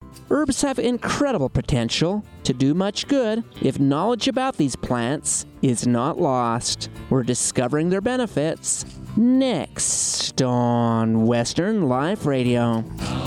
Herbs have incredible potential to do much good if knowledge about these plants is not lost. We're discovering their benefits next on Western Life Radio.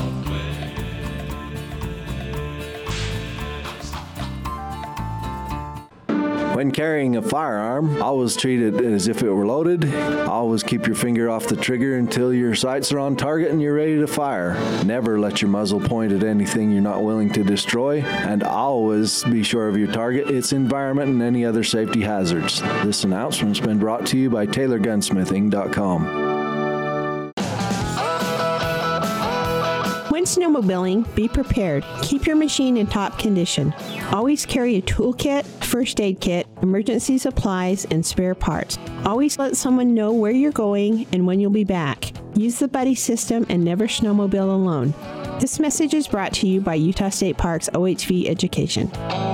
When carrying a firearm, always treat it as if it were loaded. Always keep your finger off the trigger until your sights are on target and you're ready to fire. Never let your muzzle point at anything you're not willing to destroy. And always be sure of your target, its environment, and any other safety hazards. This announcement's been brought to you by TaylorGunsmithing.com. When snowmobiling, be prepared. Keep your machine in top condition. Always carry a toolkit, first aid kit, emergency supplies, and spare parts. Always let someone know where you're going and when you'll be back. Use the buddy system and never snowmobile alone. This message is brought to you by Utah State Parks OHV Education.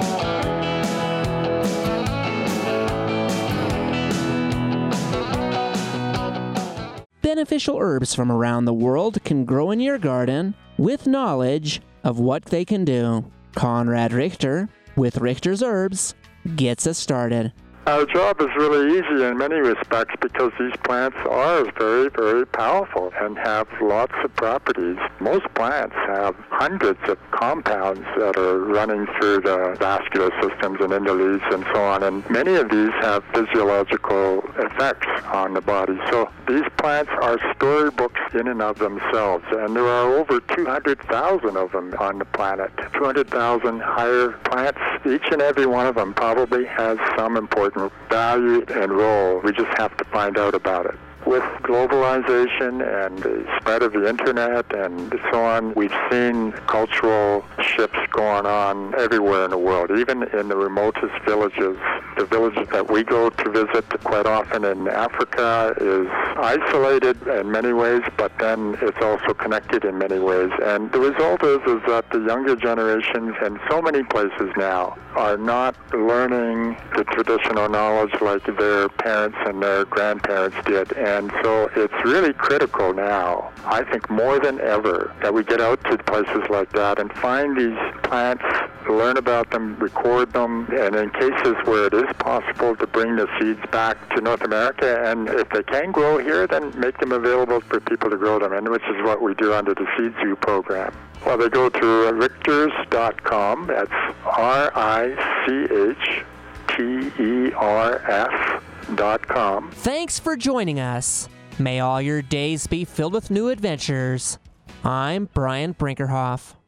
Beneficial herbs from around the world can grow in your garden with knowledge of what they can do. Conrad Richter with Richter's Herbs gets us started. Our job is really easy in many respects because these plants are very, very powerful and have lots of properties. Most plants have hundreds of compounds that are running through the vascular systems and in the leaves and so on, and many of these have physiological effects on the body. So these plants are storybooks in and of themselves, and there are over 200,000 of them on the planet. 200,000 higher plants. Each and every one of them probably has some important value and role. We just have to find out about it. With globalization and the spread of the internet and so on, we've seen cultural shifts going on everywhere in the world, even in the remotest villages. The villages that we go to visit quite often in Africa is isolated in many ways, but then it's also connected in many ways. And the result is that the younger generations in so many places now are not learning the traditional knowledge like their parents and their grandparents did. And so it's really critical now, I think more than ever, that we get out to places like that and find these plants, learn about them, record them, and in cases where it is possible to bring the seeds back to North America, and if they can grow here, then make them available for people to grow them, and which is what we do under the Seed Zoo program. Well, they go to Richters.com, that's RICHTERS.com. Thanks for joining us. May all your days be filled with new adventures. I'm Brian Brinkerhoff.